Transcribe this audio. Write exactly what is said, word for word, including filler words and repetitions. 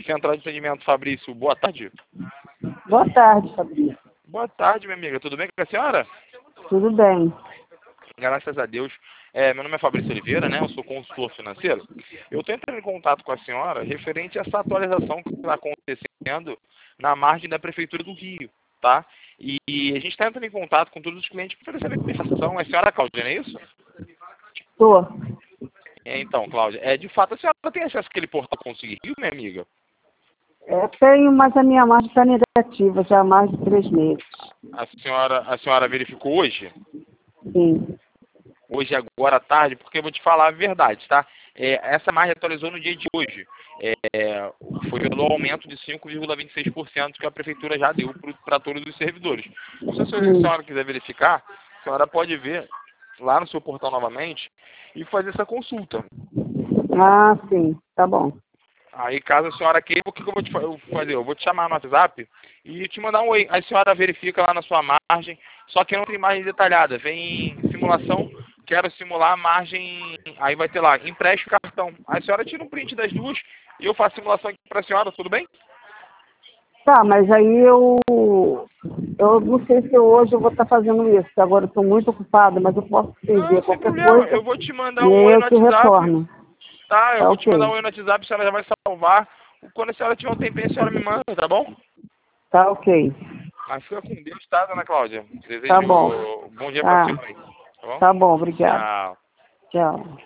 Central de Atendimento, Fabrício, boa tarde. Boa tarde, Fabrício. Boa tarde, minha amiga. Tudo bem com a senhora? Tudo bem. Graças a Deus. É, meu nome é Fabrício Oliveira, né? Eu sou consultor financeiro. Eu estou entrando em contato com a senhora referente a essa atualização que está acontecendo na margem da Prefeitura do Rio, tá? E, e a gente está entrando em contato com todos os clientes para saber como informação. É a senhora Cláudia, não é isso? Tô. É, então, Cláudia, é, de fato, a senhora tem acesso àquele portal Conseguir Rio, minha amiga? É, tenho, mas a minha margem está negativa já há mais de três meses. A senhora, a senhora verificou hoje? Sim. Hoje, agora à tarde, porque eu vou te falar a verdade, tá? É, essa margem atualizou no dia de hoje. É, foi pelo aumento de cinco vírgula vinte e seis por cento que a Prefeitura já deu para todos os servidores. Então, se a senhora quiser verificar, a senhora pode ver lá no seu portal novamente e fazer essa consulta. Ah, sim. Tá bom. Aí, caso a senhora queira, o que, que eu vou te fa- eu vou fazer? Eu vou te chamar no WhatsApp e te mandar um oi. Aí a senhora verifica lá na sua margem, só que não tem margem detalhada. Vem simulação, quero simular a margem, aí vai ter lá, empreste o cartão. Aí a senhora tira um print das duas e eu faço a simulação aqui para a senhora, tudo bem? Tá, mas aí eu... Eu não sei se hoje eu vou estar fazendo isso, porque agora eu estou muito ocupada, mas eu posso Não, entender sem qualquer problema. coisa Eu vou te mandar e um aí oi eu no te WhatsApp. retorno. Tá, eu Tá vou te mandar um ok. oi no WhatsApp, a senhora já vai salvar. Quando a senhora tiver um tempinho, a senhora me manda, tá bom? Tá ok. Mas fica com Deus, tá, dona Cláudia? Tá Desejo bom. bom dia pra Tá. senhora aí, tá bom? Tá bom, obrigado. Tchau. Tchau.